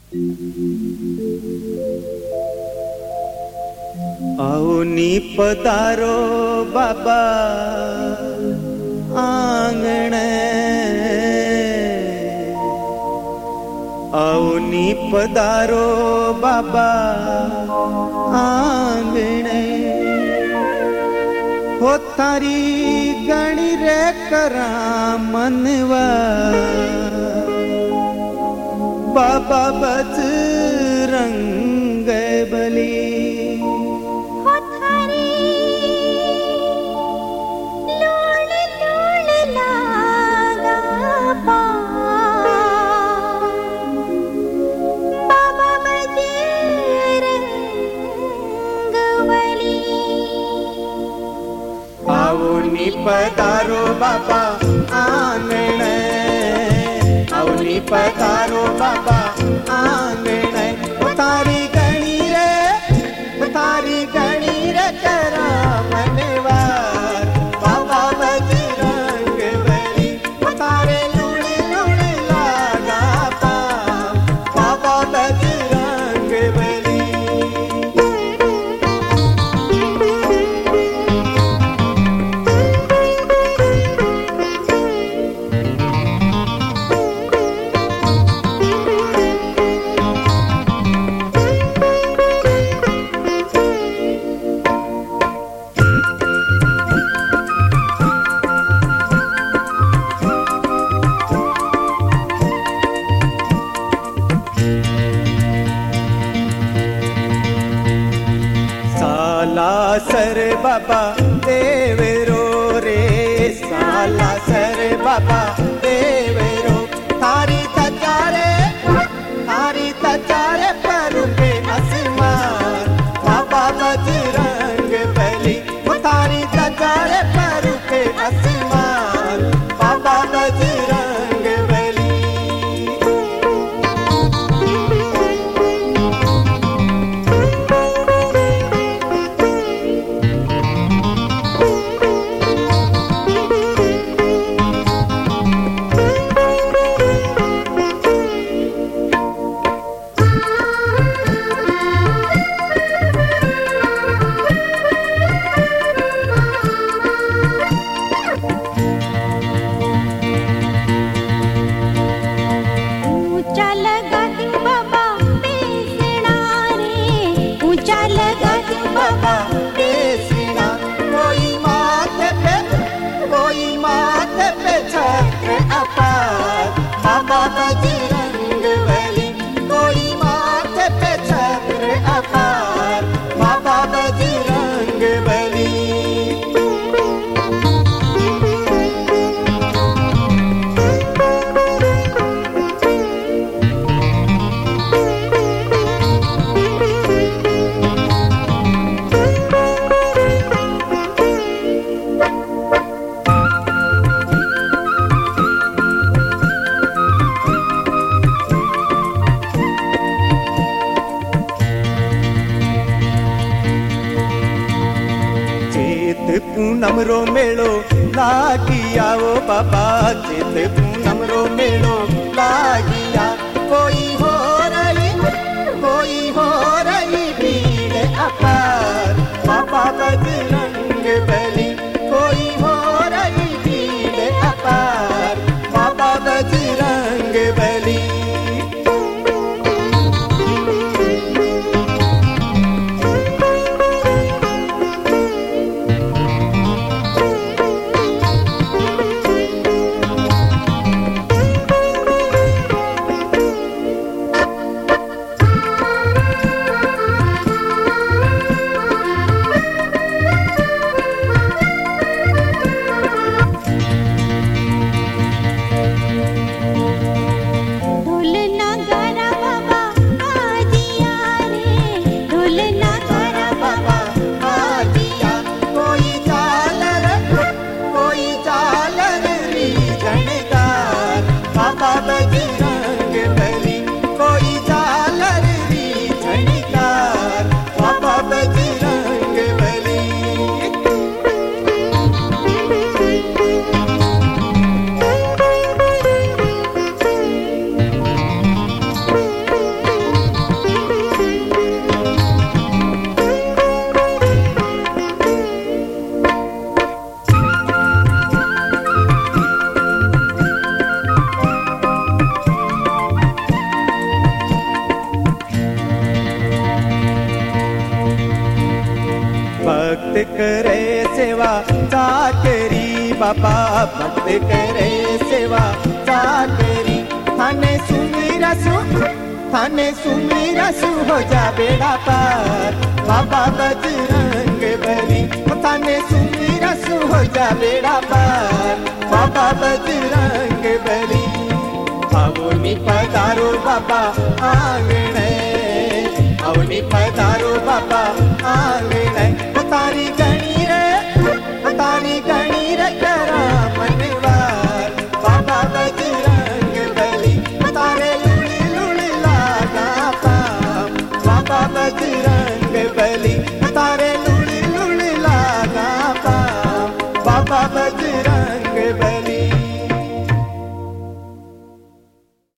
आओनी पधारो बाबा आंगणे, आओनी पधारो बाबा आंगणे, हो थारी गणी रे करा मनवा बाबा बजरंग बली। पधारो बाबा आंगणे, आओनी पधारो बाबा आंगणे, तारी गणी रे करा मनवार बाबा बजरंग बली, तारे लुण लुण लागा पाम बाबा बजरंग बली। सर बाबा देवरो रे, साला सर बाबा देवरो, थारी तचारे पर पे आसमान बाबा बजरंग बली, थारी तचारे पर पे आसमान बाबा बजरंग बली। बाबा बजरंग बली, कोई माथे पे छत्र अपार बाबा बजरंग बली। पूनम रो मेलो लागिया ओ बाबा, चित पूनम रो मेलो लागिया, कोई हो रही भीड़ अपार बाबा बजरंग बली, कोई हो रही भीड़ अपार बाबा बजरंग बली। करे सेवा चाकरी बाबा भक्त करे सेवा चाकरी थाने सुमीरसु हो जा बेड़ा पार बाबा बजरंग बली थाने सुमीरसु हो जा बेड़ा पार बाबा बजरंग बली अवनी पधारो बाबा आंगणे अवनी पधारो बाबा आंगणे तारी गणी रे करा मनवार बाबा बजरंग बली तारे लुड़ी लुड़ी लागा पाम बाबा बजरंग बली